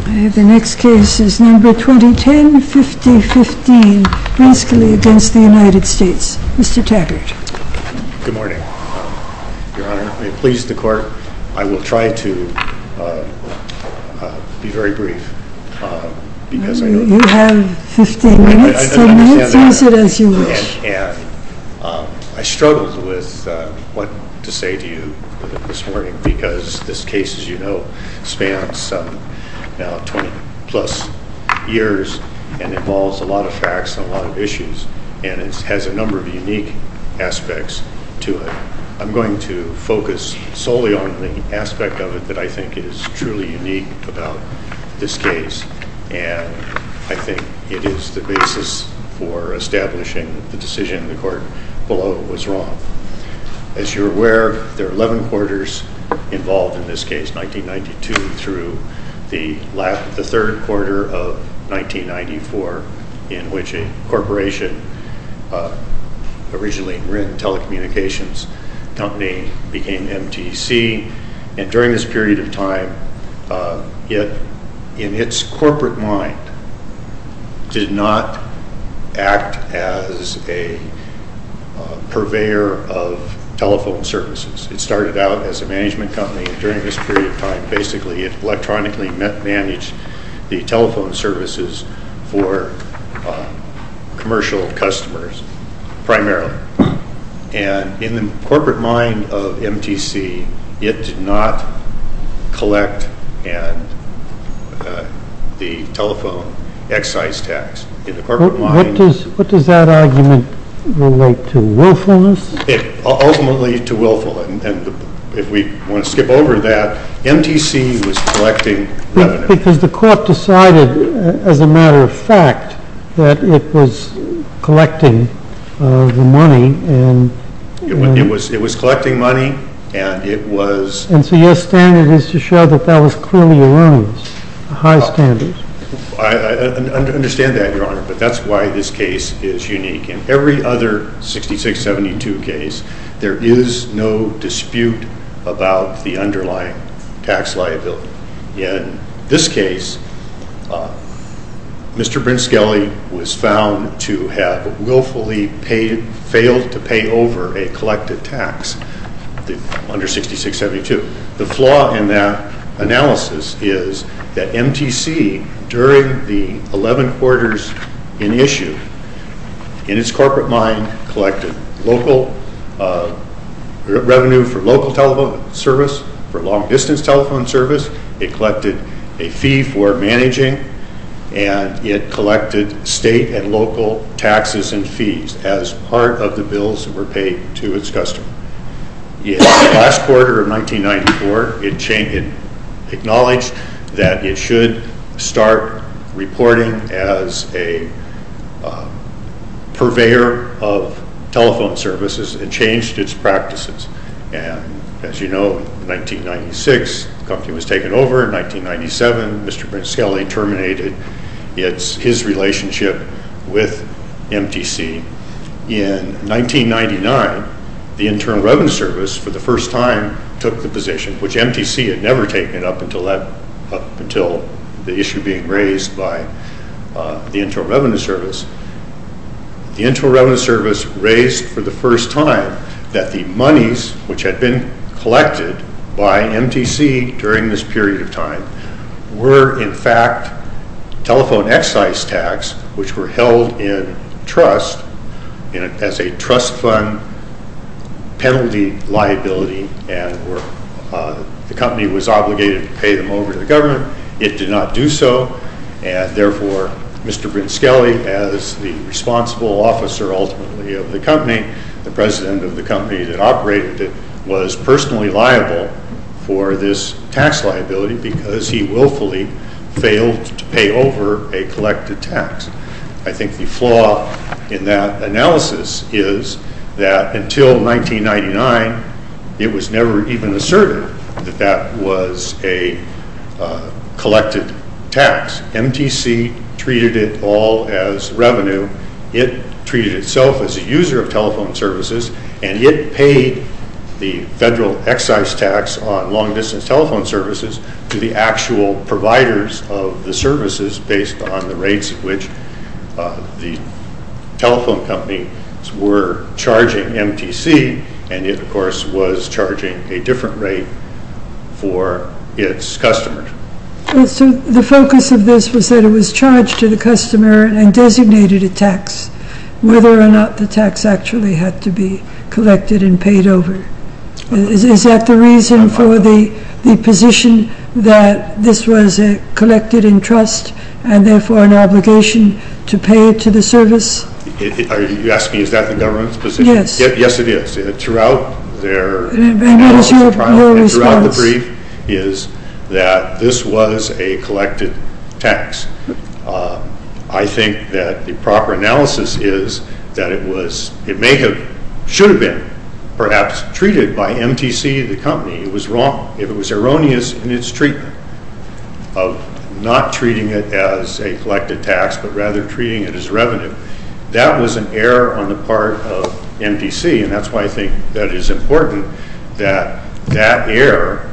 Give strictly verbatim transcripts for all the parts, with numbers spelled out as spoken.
Uh, the next case is number twenty ten fifty fifteen, Brinskely against the United States. Mister Taggart. Good morning, uh, Your Honor. May it please the Court, I will try to uh, uh, be very brief uh, because uh, I know you have fifteen minutes, I, I, I ten minutes. Use it as you wish. And, and um, I struggled with uh, what to say to you this morning because this case, as you know, spans um, now twenty plus years and involves a lot of facts and a lot of issues, and it has a number of unique aspects to it. I'm going to focus solely on the aspect of it that I think is truly unique about this case, and I think it is the basis for establishing that the decision in the court below was wrong. As you're aware, there are eleven quarters involved in this case, nineteen ninety-two through the, last, the third quarter of nineteen ninety-four, in which a corporation, uh, originally R I N Telecommunications Company, became M T C, and during this period of time, uh, it, in its corporate mind, did not act as a uh, purveyor of telephone services. It started out as a management company, and during this period of time, basically, it electronically managed the telephone services for uh, commercial customers, primarily. And in the corporate mind of M T C, it did not collect and uh, the telephone excise tax. In the corporate what, mind, what does what does that argument relate to? Willfulness? It, ultimately to willful, and, and the, if we want to skip over that, M T C was collecting revenue. Because the court decided, uh, as a matter of fact, that it was collecting uh, the money, and it, and it was it was collecting money, and it was. And so your standard is to show that that was clearly erroneous, a high uh, standard. I, I understand that, Your Honor, but that's why this case is unique. In every other sixty-six seventy-two case, there is no dispute about the underlying tax liability. In this case, uh, Mister Brinskely was found to have willfully paid, failed to pay over a collected tax the, under sixty-six seventy-two. The flaw in that analysis is that M T C, during the eleven quarters in issue, in its corporate mind, collected local uh, revenue for local telephone service, for long-distance telephone service. It collected a fee for managing, and it collected state and local taxes and fees as part of the bills that were paid to its customer. In the last quarter of nineteen ninety-four, it, changed, it acknowledged that it should start reporting as a uh, purveyor of telephone services and changed its practices. And as you know, in nineteen ninety-six, the company was taken over. In nineteen ninety-seven, Mister Brinskely terminated its, his relationship with M T C. In nineteen ninety-nine, the Internal Revenue Service, for the first time, took the position, which M T C had never taken up until that, up until the issue being raised by uh, the Internal Revenue Service. The Internal Revenue Service raised for the first time that the monies which had been collected by M T C during this period of time were in fact telephone excise tax, which were held in trust in a, as a trust fund penalty liability, and were, uh, the company was obligated to pay them over to the government. It did not do so, and therefore Mister Brinskely, as the responsible officer ultimately of the company, the president of the company that operated it, was personally liable for this tax liability because he willfully failed to pay over a collected tax. I think the flaw in that analysis is that until nineteen ninety-nine, it was never even asserted that that was a uh, collected tax. M T C treated it all as revenue. It treated itself as a user of telephone services, and it paid the federal excise tax on long-distance telephone services to the actual providers of the services based on the rates at which uh, the telephone companies were charging M T C, and it, of course, was charging a different rate for its customers. Well, so the focus of this was that it was charged to the customer and designated a tax, whether or not the tax actually had to be collected and paid over. Is, is that the reason for the, the position that this was uh, collected in trust and therefore an obligation to pay it to the service? It, it, are you asking, is that the government's position? Yes. Ye yes, it is. Uh, throughout their and, and what is your, trial, your and response? throughout the brief is that this was a collected tax. Uh, I think that the proper analysis is that it was, it may have, should have been, perhaps treated by M T C, the company. It was wrong. If it was erroneous in its treatment of not treating it as a collected tax, but rather treating it as revenue, that was an error on the part of M T C, and that's why I think that it is important that that error,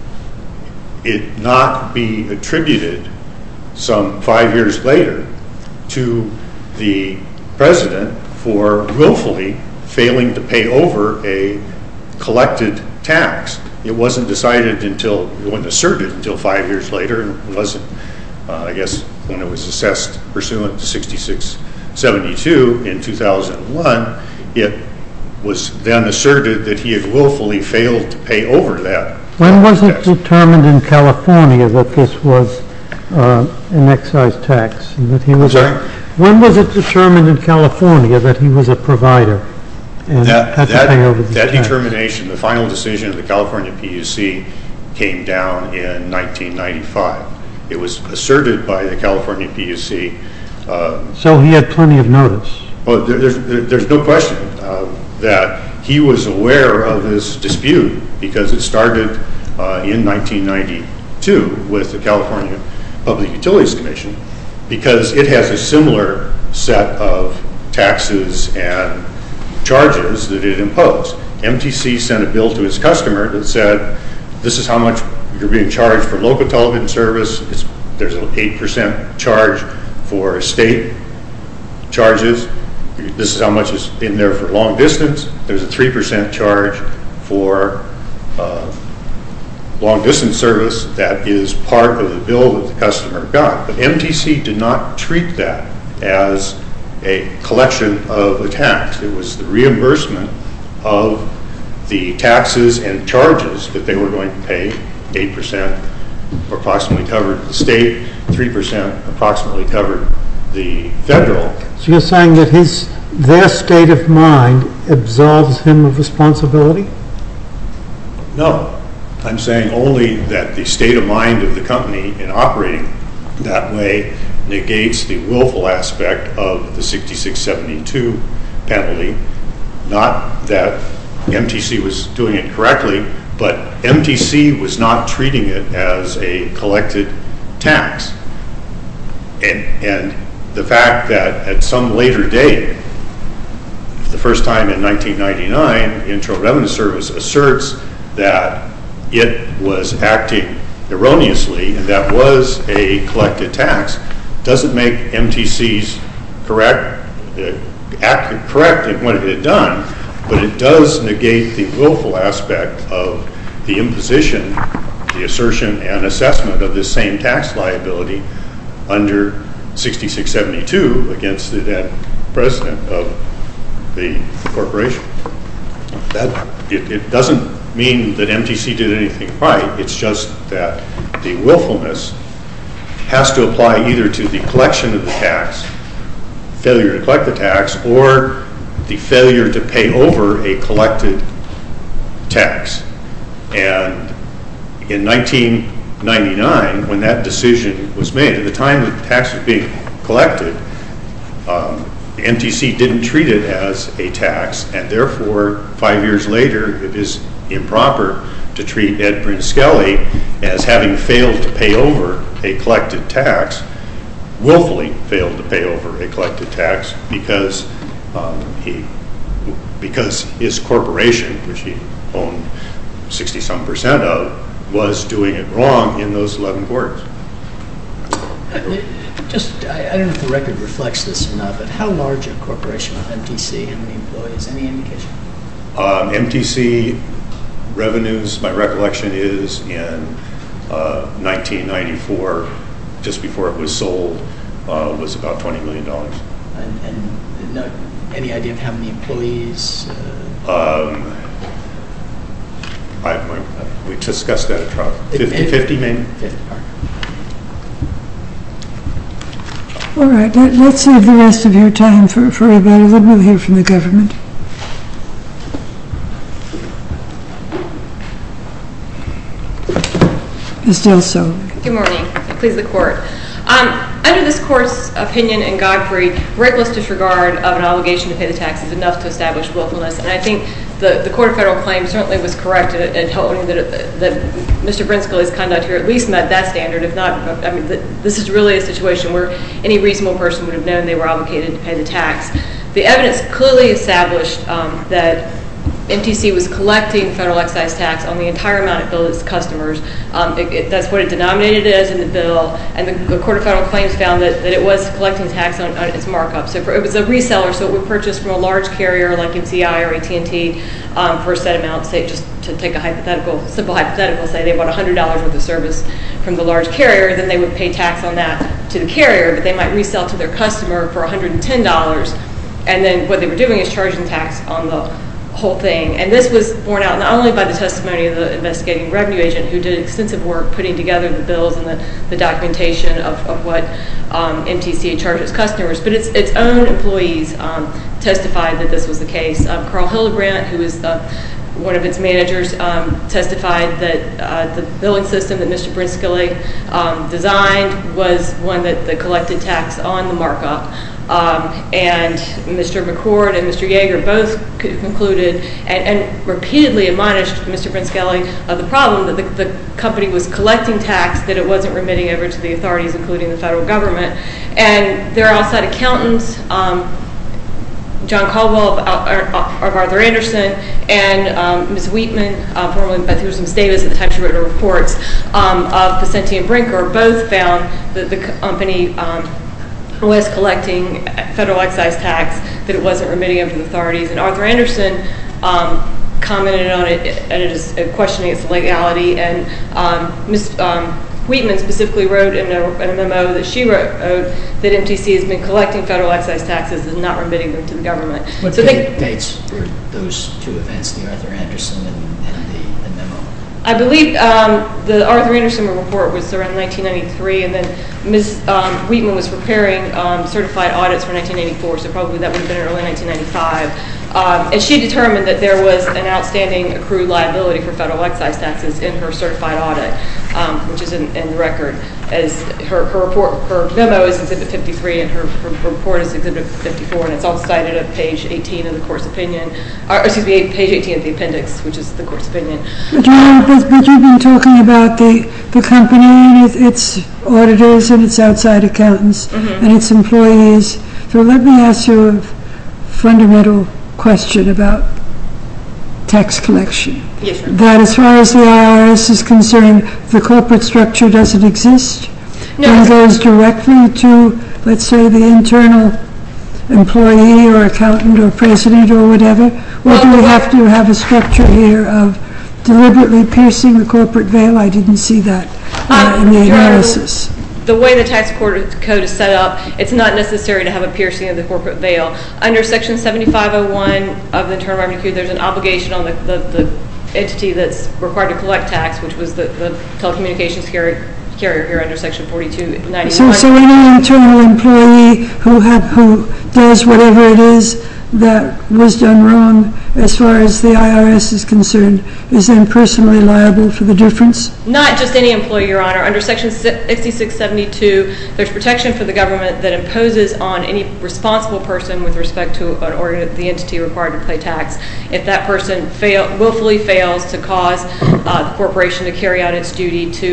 it not be attributed some five years later to the president for willfully failing to pay over a collected tax. It wasn't decided until, it wasn't asserted until five years later, and it wasn't, uh, I guess, when it was assessed pursuant to sixty-six seventy-two in two thousand one, it was then asserted that he had willfully failed to pay over that. When was it tax. determined in California that this was uh, an excise tax? And that he was I'm sorry? A, when was it determined in California that he was a provider and That, had to that, pay over the that tax? determination, the final decision of the California P U C came down in nineteen ninety-five. It was asserted by the California P U C. Uh, So he had plenty of notice. well, there, there's, there, there's no question uh, that he was aware of this dispute because it started uh, in nineteen ninety-two with the California Public Utilities Commission, because it has a similar set of taxes and charges that it imposed. M T C sent a bill to its customer that said, this is how much you're being charged for local television service. It's, there's an eight percent charge for state charges. This is how much is in there for long distance. There's a three percent charge for uh, long distance service that is part of the bill that the customer got. But M T C did not treat that as a collection of a tax. It was the reimbursement of the taxes and charges that they were going to pay. eight percent approximately covered the state, three percent approximately covered the federal. So you're saying that his, their state of mind absolves him of responsibility? No. I'm saying only that the state of mind of the company in operating that way negates the willful aspect of the sixty-six seventy-two penalty. Not that M T C was doing it correctly, but M T C was not treating it as a collected tax. And, and the fact that at some later date, the first time in nineteen ninety-nine, Internal Revenue Service asserts that it was acting erroneously and that was a collected tax, doesn't make M T C's correct, uh, act correct in what it had done, but it does negate the willful aspect of the imposition, the assertion and assessment of this same tax liability under sixty-six seventy-two against the then president of the corporation. That it, it doesn't mean that M T C did anything right. It's just that the willfulness has to apply either to the collection of the tax, failure to collect the tax, or the failure to pay over a collected tax. And in nineteen ninety-nine, when that decision was made, at the time that the tax was being collected, um, the M T C didn't treat it as a tax, and therefore, five years later, it is improper to treat Ed Brinskelly as having failed to pay over a collected tax, willfully failed to pay over a collected tax because um, he, because his corporation, which he owned sixty-some percent of, was doing it wrong in those eleven quarters. Just, I, I don't know if the record reflects this or not, but how large a corporation was M T C? How many employees? Any indication? Um, M T C revenues, my recollection is, in uh, nineteen ninety-four, just before it was sold, uh, was about twenty million dollars. And, and no, any idea of how many employees? Uh, um, I, my, we discussed that at trial. fifty, fifty maybe? fifty, all right. All right, let, let's save the rest of your time for, for rebuttal, then we'll hear from the government. Miz Del Sol. Good morning. Please the court. Um, under this court's opinion in Godfrey, reckless disregard of an obligation to pay the tax is enough to establish willfulness, and I think the, the Court of Federal Claims certainly was correct in, in holding that, that Mister Brinskelly's conduct here at least met that standard. If not, I mean, the, this is really a situation where any reasonable person would have known they were obligated to pay the tax. The evidence clearly established um, that M T C was collecting federal excise tax on the entire amount it billed its customers. Um, it, it, that's what it denominated it as in the bill, and the, the Court of Federal Claims found that, that it was collecting tax on, on its markup. So for, it was a reseller, so it would purchase from a large carrier like M C I or A T and T um, for a set amount. Say, just to take a hypothetical, simple hypothetical, say they bought one hundred dollars worth of service from the large carrier, then they would pay tax on that to the carrier, but they might resell to their customer for one hundred ten dollars, and then what they were doing is charging tax on the whole thing. And this was borne out not only by the testimony of the investigating revenue agent, who did extensive work putting together the bills and the, the documentation of, of what um, M T C charged its customers, but its, its own employees um, testified that this was the case. Um, Carl Hildebrandt, who is uh, one of its managers, um, testified that uh, the billing system that Mister Brinskelly um, designed was one that, that collected tax on the markup. Um, and Mister McCord and Mister Yeager both concluded and, and repeatedly admonished Mister Brinskelly of the problem that the, the company was collecting tax that it wasn't remitting over to the authorities, including the federal government. And their outside accountants, um, John Caldwell of, of Arthur Anderson and um, Miz Wheatman, uh, formerly Beth Houston Davis at the time she wrote her reports, um, of Pacenti and Brinker, both found that the company um, was collecting federal excise tax that it wasn't remitting over to the authorities. And Arthur Anderson um, commented on it and it is questioning its legality. And um, Miz Um, Wheatman specifically wrote in a, in a memo that she wrote uh, that M T C has been collecting federal excise taxes and not remitting them to the government. What so date, they, dates were those two events, the Arthur Anderson and, and the, the memo? I believe um, the Arthur Anderson report was around nineteen ninety-three, and then Miz Um, Wheatman was preparing um, certified audits for nineteen eighty-four, so probably that would have been in early nineteen ninety-five. Um, and she determined that there was an outstanding accrued liability for federal excise taxes in her certified audit, um, which is in, in the record. As her, her report, her memo is Exhibit fifty-three, and her, her report is Exhibit fifty-four, and it's all cited at page eighteen of the court's opinion, or excuse me, page eighteen of the appendix, which is the court's opinion. But, you, but, but you've been talking about the, the company and it, its auditors and its outside accountants mm-hmm. and its employees. So let me ask you a fundamental question about tax collection. Yes, sir. That as far as the I R S is concerned, the corporate structure doesn't exist? No. And goes directly to, let's say, the internal employee or accountant or president or whatever? Or well, do we have to have a structure here of deliberately piercing the corporate veil? I didn't see that uh, um, in the analysis. Honor, the way the tax code is set up, it's not necessary to have a piercing of the corporate veil. Under Section seventy-five oh one of the Internal Revenue Code, there's an obligation on the, the, the entity that's required to collect tax, which was the, the telecommunications carrier, carrier here under Section forty-two ninety-one. So, so any internal employee who have, who does whatever it is that was done wrong as far as the I R S is concerned is then personally liable for the difference? Not just any employee, Your Honor. Under Section sixty-six seventy-two, there's protection for the government that imposes on any responsible person with respect to an organ, the entity required to pay tax. If that person fail, willfully fails to cause uh, the corporation to carry out its duty to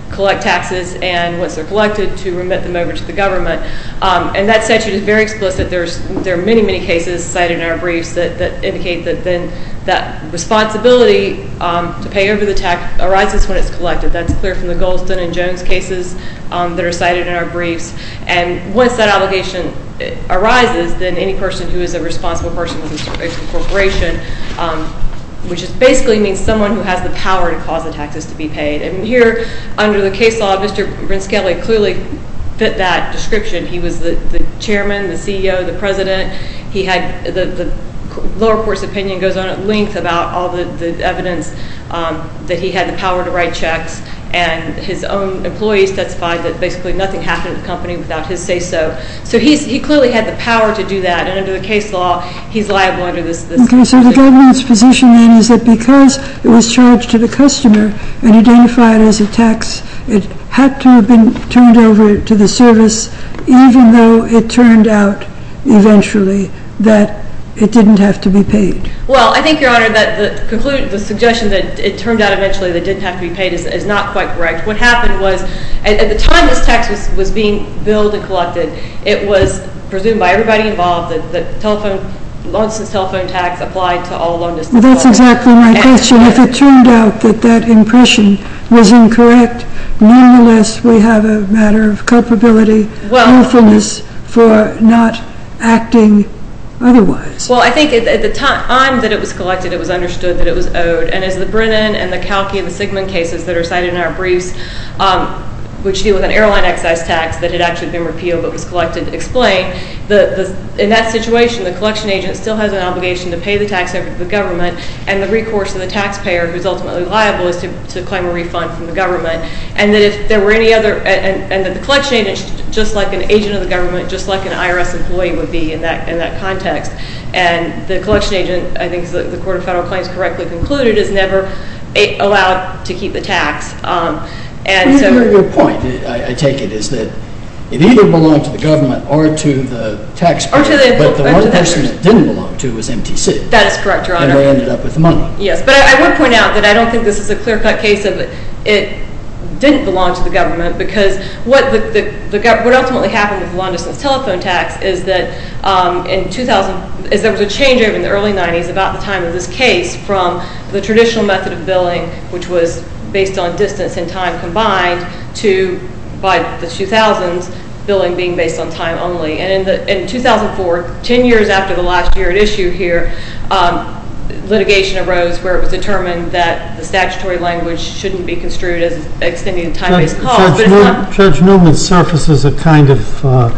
collect taxes, and once they're collected, to remit them over to the government. Um, and that statute is very explicit. There's there are many, many cases cited in our briefs that, that indicate that then that responsibility um, to pay over the tax arises when it's collected. That's clear from the Goldston and Jones cases um, that are cited in our briefs. And once that obligation arises, then any person who is a responsible person with a corporation, um, which is basically means someone who has the power to cause the taxes to be paid. And here, under the case law, Mister Brinskelly clearly fit that description. He was the, the chairman, the C E O, the president. He had the, the lower court's opinion goes on at length about all the, the evidence um, that he had the power to write checks, and his own employees testified that basically nothing happened at the company without his say-so. So he's, he clearly had the power to do that, and under the case law, he's liable under this. this okay, so the government's position then is that because it was charged to the customer and identified as a tax, it had to have been turned over to the service, even though it turned out eventually that it didn't have to be paid. Well, I think, Your Honor, that the conclude, the suggestion that it turned out eventually that it didn't have to be paid is, is not quite correct. What happened was, at, at the time this tax was, was being billed and collected, it was presumed by everybody involved that the telephone, long-distance telephone tax applied to all long-distance. Well, that's exactly my and, question. If it turned out that that impression was incorrect, nonetheless, we have a matter of culpability, well, willfulness for not acting otherwise. Well, I think at, at the time that it was collected, it was understood that it was owed. And as the Brennan and the Kalki and the Sigmund cases that are cited in our briefs, um, which deal with an airline excise tax that had actually been repealed but was collected, explain, the, the, in that situation, the collection agent still has an obligation to pay the tax over to the government, and the recourse of the taxpayer who's ultimately liable is to, to claim a refund from the government. And that if there were any other, and, and that the collection agent, just like an agent of the government, just like an I R S employee would be in that, in that context. And the collection agent, I think the, the Court of Federal Claims correctly concluded, is never a, allowed to keep the tax. Um, And well, so, your, your point, I, I take it, is that it either belonged to the government or to the taxpayer, or to the, but the or one to person the, it didn't belong to was M T C. That is correct, Your Honor. And they ended up with the money. Yes, but I, I would point out that I don't think this is a clear-cut case of it, it didn't belong to the government, because what the, the, the what ultimately happened with the long-distance telephone tax is that um, in two thousand, is there was a changeover in the early nineties about the time of this case from the traditional method of billing, which was based on distance and time combined, to, by the two thousands, billing being based on time only. And in the in two thousand four, ten years after the last year at issue here, um, litigation arose where it was determined that the statutory language shouldn't be construed as extending the time-based Judge, cost. Judge, But it's New, not, Judge Newman surfaces a kind of uh,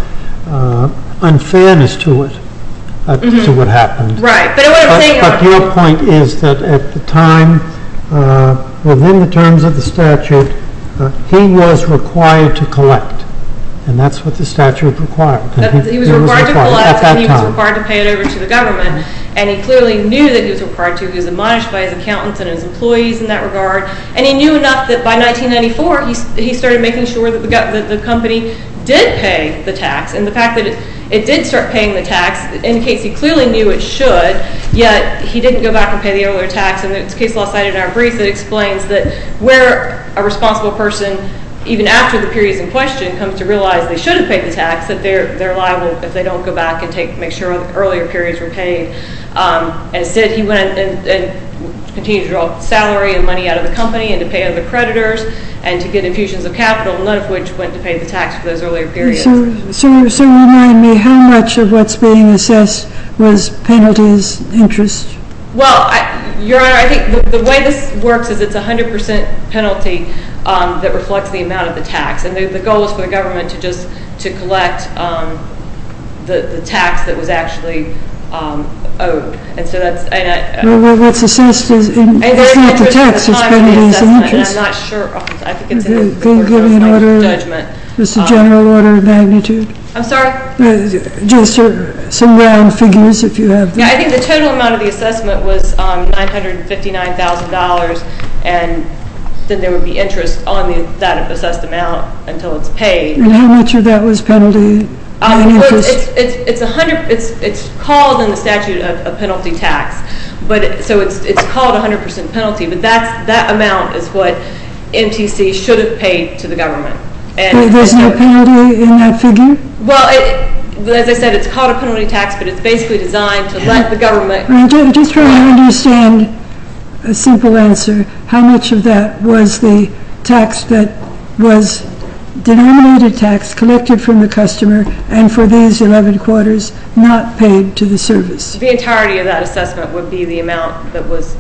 uh, unfairness to it, uh, mm-hmm. to what happened. Right, but what I'm but, saying... But your point is that at the time, uh, within the terms of the statute, uh, he was required to collect. And that's what the statute required. He, he was he required was to required collect, and he time. was required to pay it over to the government. And he clearly knew that he was required to. He was admonished by his accountants and his employees in that regard. And he knew enough that by nineteen ninety-four, he, he started making sure that the, that the company did pay the tax. And the fact that it, it did start paying the tax indicates he clearly knew it should, yet he didn't go back and pay the earlier tax. And there's a case law cited in our brief that explains that where a responsible person, even after the periods in question, comes to realize they should have paid the tax, that they're they're liable if they don't go back and take make sure earlier periods were paid. Um, and instead, he went and, and continued to draw salary and money out of the company and to pay other creditors and to get infusions of capital, none of which went to pay the tax for those earlier periods. So, so, so remind me, how much of what's being assessed was penalties, interest? Well, I, Your Honor, I think the, the way this works is it's a one hundred percent penalty um, that reflects the amount of the tax. And the, the goal is for the government to just to collect um, the, the tax that was actually um, owed. And so that's... And I, well, what's assessed is, in, it's not the tax, it's penalties and interest. And I'm not sure, I think it's okay, in the, the can you give me an order, judgment. Just a general um, order of magnitude? I'm sorry? Uh, just uh, some round figures, if you have them. Yeah, I think the total amount of the assessment was um, nine hundred fifty-nine thousand dollars, and then there would be interest on the, that assessed amount until it's paid. And how much of that was penalty um, and well, interest? It's it's it's a hundred. It's it's called in the statute a, a penalty tax, but it, so it's it's called a hundred percent penalty. But that's that amount is what M T C should have paid to the government. And there's no penalty in that figure? Well, it, as I said, it's called a penalty tax, but it's basically designed to let the government... I'm just trying to understand a simple answer. How much of that was the tax that was denominated tax collected from the customer and for these eleven quarters not paid to the service? The entirety of that assessment would be the amount that was,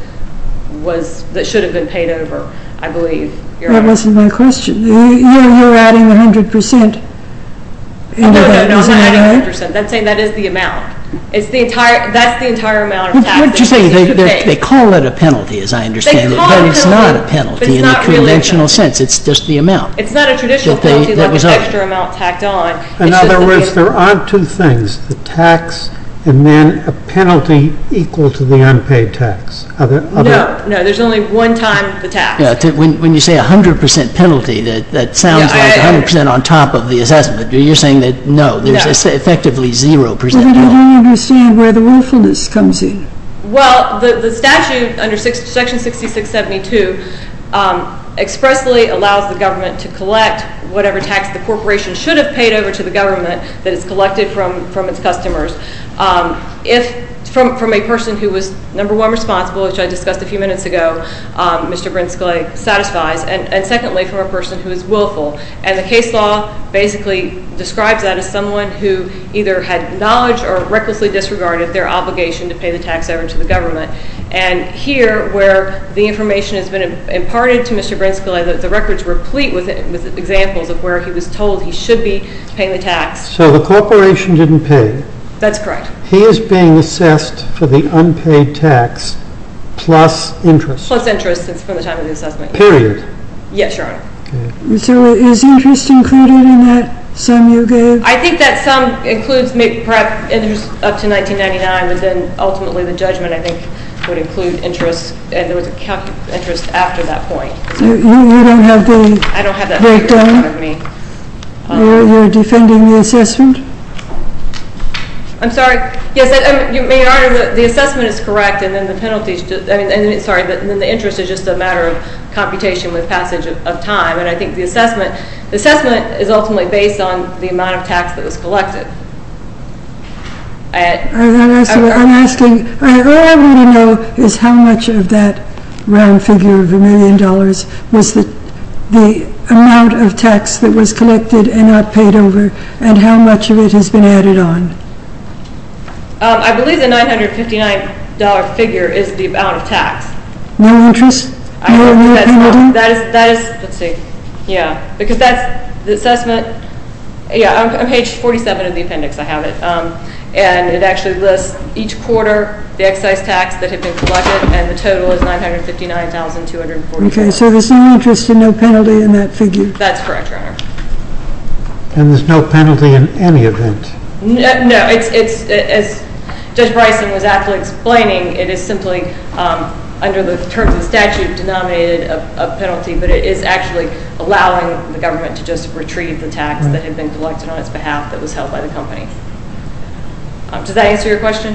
was that should have been paid over, I believe. That wasn't my question. You're, you're adding one hundred percent into oh, no, that, no, no, I'm not adding right? one hundred percent. I'm saying that is the amount. It's the entire, that's the entire amount of tax. What you're saying, they, they call it a penalty, as I understand it, but it's not a penalty in the conventional sense. It's just the amount. It's not a traditional That they- penalty that like was an owed. extra amount tacked on. In It's just other that words, the- there aren't two things, the tax and then a penalty equal to the unpaid tax. Are there other- No, no, there's only one time the tax. Yeah, to, when, when you say a hundred percent penalty, that, that sounds Yeah, I- like I- a hundred percent on top of the assessment. You're saying that, no, there's No. es- effectively zero Well, percent then I penalty. don't understand where the willfulness comes in. Well, the, the statute under six, section sixty-six seventy-two um, expressly allows the government to collect whatever tax the corporation should have paid over to the government that is collected from, from its customers. Um, if from, from a person who was, number one, responsible, which I discussed a few minutes ago, um, Mister Brinskele satisfies, and, and secondly, from a person who is willful. And the case law basically describes that as someone who either had knowledge or recklessly disregarded their obligation to pay the tax over to the government. And here, where the information has been imparted to Mister Brinskele, the, the record's replete with, with examples of where he was told he should be paying the tax. So the corporation didn't pay. That's correct. He is being assessed for the unpaid tax plus interest, Plus interest since from the time of the assessment. period. Yes, Your Honor. So is interest included in that sum you gave? I think that sum includes maybe perhaps interest up to nineteen ninety-nine, but then ultimately the judgment, I think, would include interest, and there was a calc- interest after that point. You, you don't have the I don't have that figure in breakdown? front of me. You're, you're defending the assessment? I'm sorry. Yes, I, I mean, Your Honor, the, the assessment is correct, and then the penalties. Just, I mean, and, sorry, but then the interest is just a matter of computation with passage of, of time. And I think the assessment, the assessment is ultimately based on the amount of tax that was collected. I, I'm asking, I'm asking I, all I want to know is how much of that round figure of a million dollars was the, the amount of tax that was collected and not paid over, and how much of it has been added on. Um, I believe the nine hundred fifty-nine dollar figure is the amount of tax. No interest? I No, don't think no that's not, penalty? that is, that is, let's see, yeah, because that's the assessment, yeah, on, on page forty-seven of the appendix I have it, um, and it actually lists each quarter the excise tax that had been collected, and the total is nine hundred fifty-nine thousand two hundred forty-four. Okay, so there's no interest and no penalty in that figure. That's correct, Your Honor. And there's no penalty in any event. No, no, it's, it's, as Judge Bryson was aptly explaining, it is simply, um, under the terms of the statute, denominated a, a penalty, but it is actually allowing the government to just retrieve the tax Right. that had been collected on its behalf that was held by the company. Um, does that answer your question?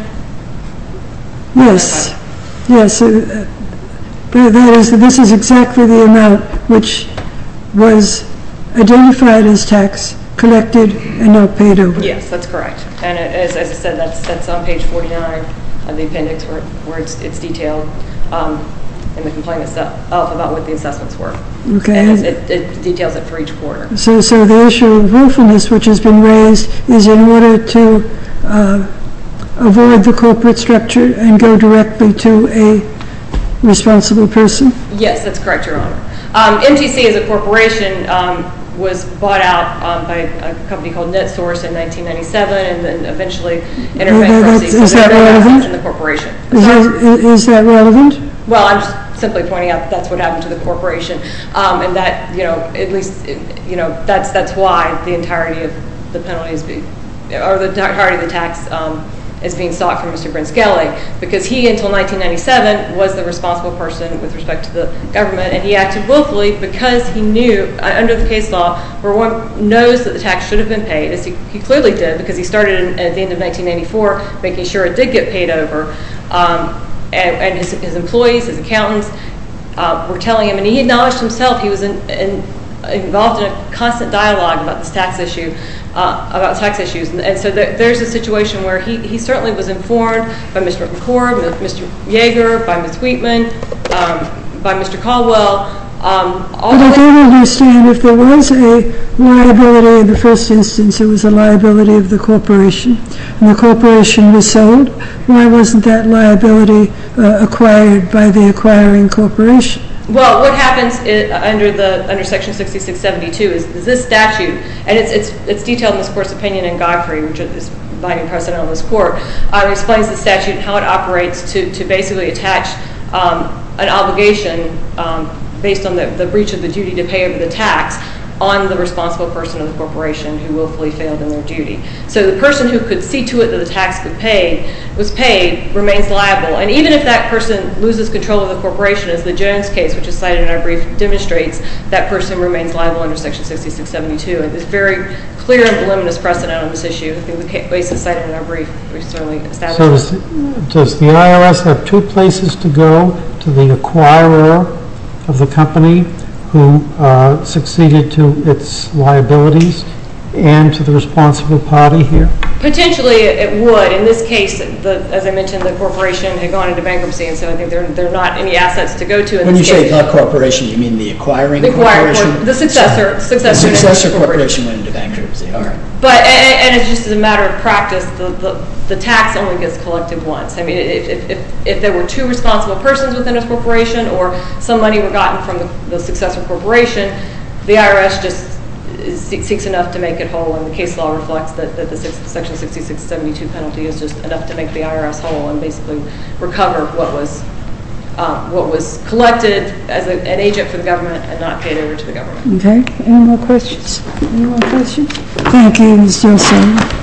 Yes, yes, uh, that that is, this is exactly the amount which was identified as tax, collected, and not paid over. Yes, that's correct. And it is, as I said, that's that's on page forty-nine of the appendix where, where it's, it's detailed um, in the complaint itself about what the assessments were. Okay. And it, it details it for each quarter. So, so the issue of willfulness, which has been raised, is in order to uh, avoid the corporate structure and go directly to a responsible person? Yes, that's correct, Your Honor. Um, M T C as a corporation um, was bought out um, by a company called NetSource in nineteen ninety-seven, and then eventually entered Well, that- bankruptcy. that's- is so that there are no relevant? assets in the corporation. Is that, is that relevant? Well, I'm just simply pointing out that that's what happened to the corporation, um, and that, you know, at least, you know, that's that's why the entirety of the penalties, be, or the entirety of the tax um, is being sought from Mister Brinskele, because he, until nineteen ninety-seven, was the responsible person with respect to the government, and he acted willfully because he knew, uh, under the case law, where one knows that the tax should have been paid, as he, he clearly did, because he started in, at the end of nineteen ninety-four, making sure it did get paid over. Um, And, and his, his employees, his accountants, uh, were telling him, and he acknowledged himself he was in, in, involved in a constant dialogue about this tax issue, uh, about tax issues. And, and so there, there's a situation where he, he certainly was informed by Mister McCord, Mister Yeager, by Miz Wheatman, um, by Mister Caldwell. Um, all but I don't understand, if there was a liability in the first instance, it was a liability of the corporation, and the corporation was sold, why wasn't that liability uh, acquired by the acquiring corporation? Well, what happens is, uh, under the under Section sixty-six seventy-two is, is this statute, and it's it's it's detailed in this court's opinion in Godfrey, which is binding precedent on this court. Uh, it explains the statute and how it operates to to basically attach um, an obligation um, based on the, the breach of the duty to pay over the tax on the responsible person of the corporation who willfully failed in their duty. So the person who could see to it that the tax was paid, was paid remains liable. And even if that person loses control of the corporation, as the Jones case, which is cited in our brief, demonstrates, that person remains liable under Section sixty-six seventy-two. And there's very clear and voluminous precedent on this issue. I think the cases cited in our brief, we certainly established. So does, does the I R S have two places to go? To the acquirer of the company who uh, succeeded to its liabilities, and to the responsible party here? Potentially it would. In this case, the, as I mentioned, the corporation had gone into bankruptcy, and so I think there, there are not any assets to go to in when this you case. say the corporation, you mean the acquiring the acquiring corporation? Cor- the successor. successor the successor corporation went into bankruptcy, all right. But, and, and it's just as a matter of practice, the, the, the tax only gets collected once. I mean, if, if, if, if there were two responsible persons within a corporation, or some money were gotten from the, the successor corporation, the I R S just seeks enough to make it whole, and the case law reflects that, that the six, Section sixty-six seventy-two penalty is just enough to make the I R S whole and basically recover what was um, what was collected as a, an agent for the government and not paid over to the government. Okay. Any more questions? Any more questions? Thank you, Mister O'Sullivan.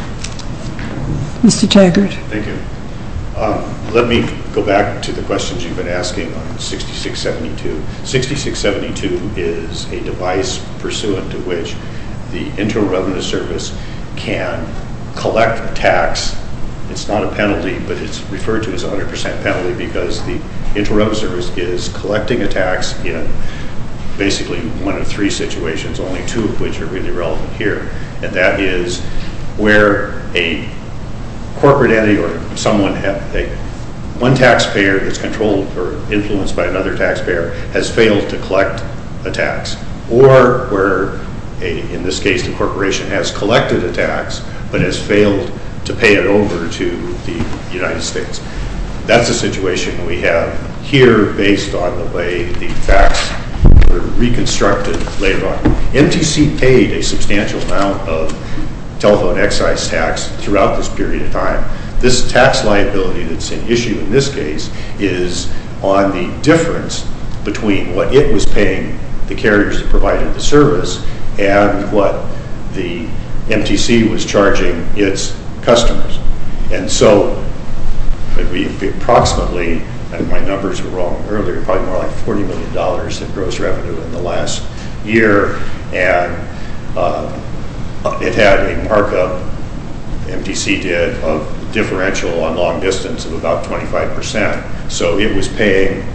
Mister Taggart. Thank you. Um, let me go back to the questions you've been asking on sixty-six seventy-two. sixty-six seventy-two is a device pursuant to which the Internal Revenue Service can collect a tax. It's not a penalty, but it's referred to as a one hundred percent penalty because the Internal Revenue Service is collecting a tax in basically one of three situations, only two of which are really relevant here. And that is where a corporate entity or someone, a, one taxpayer that's controlled or influenced by another taxpayer has failed to collect a tax, or where, a, in this case, the corporation has collected a tax but has failed to pay it over to the United States. That's the situation we have here based on the way the facts were reconstructed later on. M T C paid a substantial amount of telephone excise tax throughout this period of time. This tax liability that's in issue in this case is on the difference between what it was paying the carriers that provided the service and what the M T C was charging its customers. And so we approximately, and my numbers were wrong earlier, probably more like forty million dollars in gross revenue in the last year, and uh, it had a markup, M T C did, of differential on long distance of about twenty-five percent. So it was paying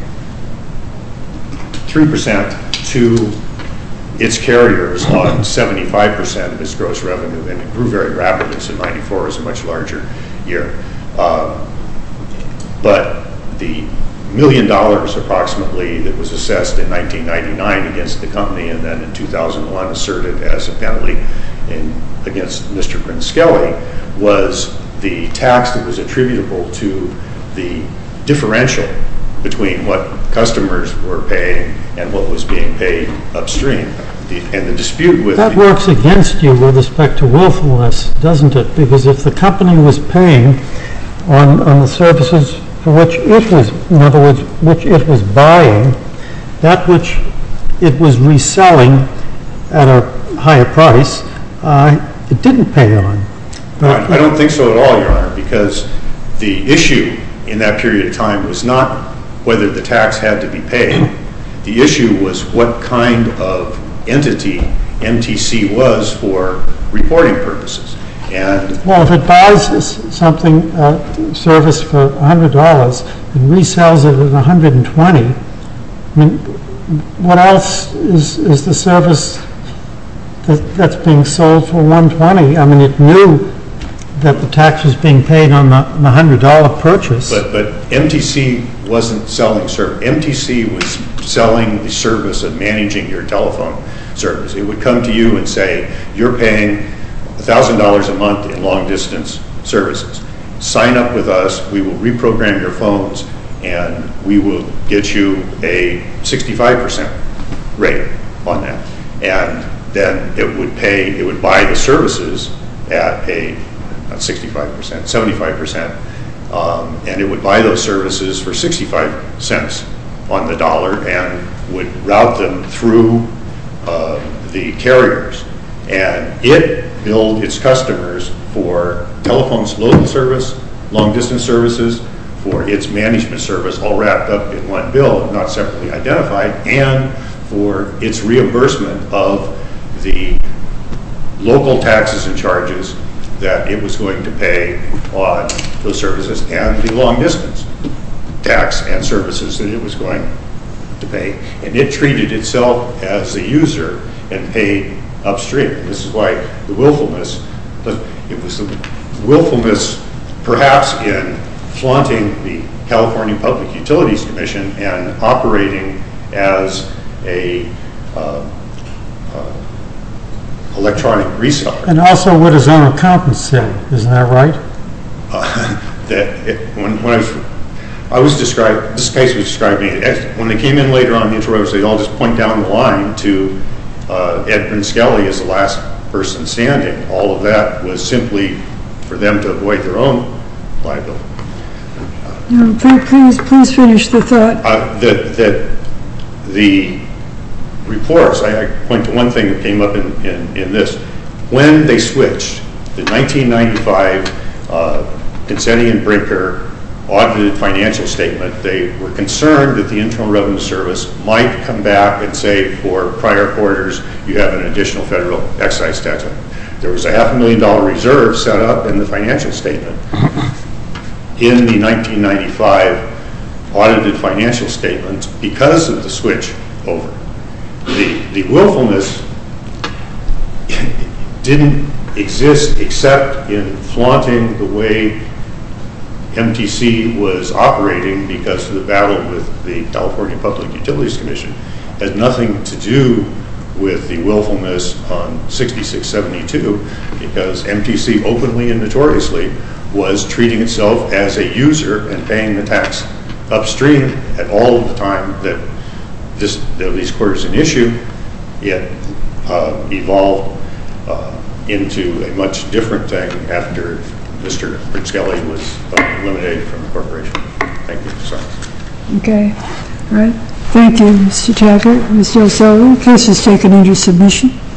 three percent to its carriers on seventy-five percent of its gross revenue, and it grew very rapidly, so ninety-four is a much larger year. Um, but the million dollars approximately that was assessed in nineteen ninety-nine against the company and then in two thousand one asserted as a penalty in, against Mister Grinskelly was the tax that was attributable to the differential between what customers were paying and what was being paid upstream. The, and the dispute with... That works against you with respect to willfulness, doesn't it? Because if the company was paying on, on the services for which it was, in other words, which it was buying, that which it was reselling at a higher price, uh, it didn't pay on. I, I don't think so at all, Your Honor, because the issue in that period of time was not whether the tax had to be paid. The issue was what kind of entity M T C was for reporting purposes. And well, if it buys something, uh, service for one hundred dollars and resells it at one hundred twenty dollars, mean, what else is, is the service that, that's being sold for one twenty? I mean, it knew that the tax was being paid on the, the one hundred dollar purchase. But, but M T C wasn't selling service. M T C was selling the service of managing your telephone service. It would come to you and say, you're paying one thousand dollars a month in long-distance services. Sign up with us. We will reprogram your phones, and we will get you a sixty-five percent rate on that. And then it would pay, it would buy the services at a, not sixty-five percent, seventy-five percent, um, and it would buy those services for sixty-five cents on the dollar and would route them through uh, the carriers. And it billed its customers for telephone's local service, long-distance services, for its management service, all wrapped up in one bill, not separately identified, and for its reimbursement of the local taxes and charges that it was going to pay on those services and the long-distance tax and services that it was going to pay. And it treated itself as a user and paid upstream. And this is why the willfulness, it was the willfulness perhaps in flaunting the California Public Utilities Commission and operating as a uh, uh, electronic reseller. And also what his own accountant said, isn't that right? Uh, that it, when, when I was, I was described, this case was described me, when they came in later on the interrogatories, they all just point down the line to uh, Ed Brinskelly as the last person standing. All of that was simply for them to avoid their own liability. No, please, please finish the thought. Uh, that, that the reports, I, I point to one thing that came up in, in, in this. When they switched, the nineteen ninety-five uh, Pinsenti and Brinker audited financial statement, they were concerned that the Internal Revenue Service might come back and say for prior quarters you have an additional federal excise tax. There was a half a million dollar reserve set up in the financial statement. In the nineteen ninety-five audited financial statements, because of the switch over, the, the willfulness didn't exist except in flaunting the way M T C was operating because of the battle with the California Public Utilities Commission. It had nothing to do with the willfulness on sixty-six seventy-two because M T C openly and notoriously was treating itself as a user and paying the tax upstream at all of the time that this, that these quarters in issue. It uh, evolved uh, into a much different thing after Mister Brinskelly was uh, eliminated from the corporation. Thank you. Sorry. Okay. All right. Thank you, Mister Taggart. Mister O'Sullivan, case is taken under submission.